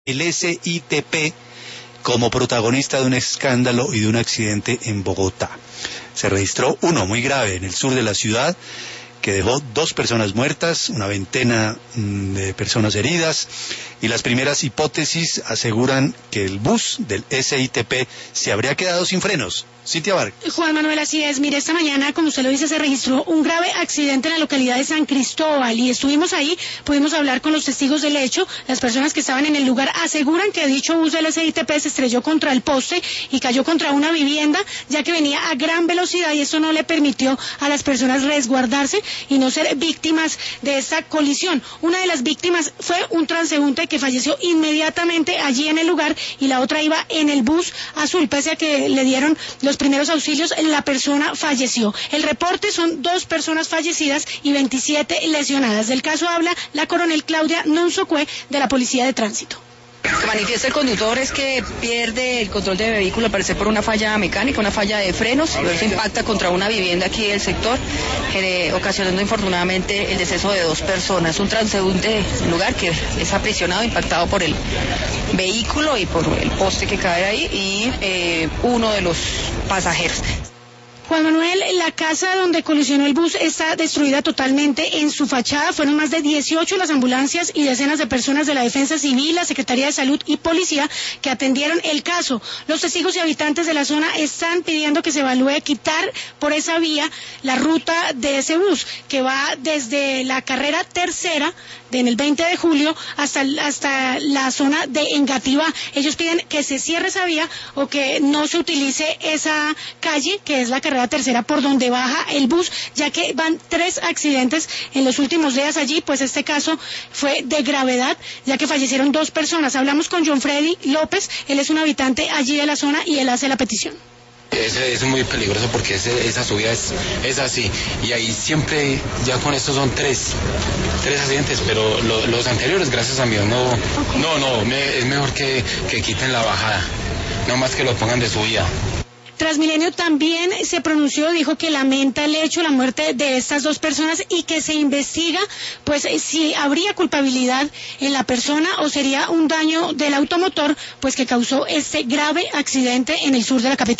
el SITP como protagonista de un escándalo y de un accidente en Bogotá. Se registró uno muy grave en el sur de la ciudad, que dejó 2 personas muertas, una veintena de personas heridas, y las primeras hipótesis aseguran que el bus del SITP se habría quedado sin frenos. Cintia Vargas. Juan Manuel, así es. Mire, esta mañana, como usted lo dice, se registró un grave accidente en la localidad de San Cristóbal y estuvimos ahí, pudimos hablar con los testigos del hecho. Las personas que estaban en el lugar aseguran que dicho bus del SITP se estrelló contra el poste y cayó contra una vivienda, ya que venía a gran velocidad y eso no le permitió a las personas resguardarse y no ser víctimas de esta colisión. Una de las víctimas fue un transeúnte que falleció inmediatamente allí en el lugar y la otra iba en el bus azul. Pese a que le dieron los primeros auxilios, la persona falleció. El reporte son 2 personas fallecidas y 27 lesionadas. Del caso habla la coronel Claudia Nonsocue de la Policía de Tránsito. Lo que manifiesta el conductor es que pierde el control del vehículo, al parecer por una falla mecánica, una falla de frenos, y eso impacta contra una vivienda aquí del sector, ocasionando infortunadamente el deceso de 2 personas. Un transeúnte en lugar que es aprisionado, impactado por el vehículo y por el poste que cae ahí, y uno de los pasajeros. Juan Manuel, la casa donde colisionó el bus está destruida totalmente en su fachada. Fueron más de 18 las ambulancias y decenas de personas de la Defensa Civil, la Secretaría de Salud y Policía que atendieron el caso. Los testigos y habitantes de la zona están pidiendo que se evalúe quitar por esa vía la ruta de ese bus, que va desde la carrera tercera en el 20 de julio hasta la zona de Engativá. Ellos piden que se cierre esa vía o que no se utilice esa calle, que es la carrera tercera por donde baja el bus, ya que van 3 accidentes en los últimos días allí. Pues este caso fue de gravedad, ya que fallecieron 2 personas. Hablamos con John Freddy López, él es un habitante allí de la zona y él hace la petición. Es muy peligroso porque esa subida es así, y ahí siempre, ya con esto son 3 accidentes, pero los anteriores, gracias a Dios, no, es mejor que quiten la bajada, no más que lo pongan de subida. Transmilenio también se pronunció, dijo que lamenta el hecho, la muerte de estas 2 personas y que se investiga pues si habría culpabilidad en la persona o sería un daño del automotor pues que causó este grave accidente en el sur de la capital.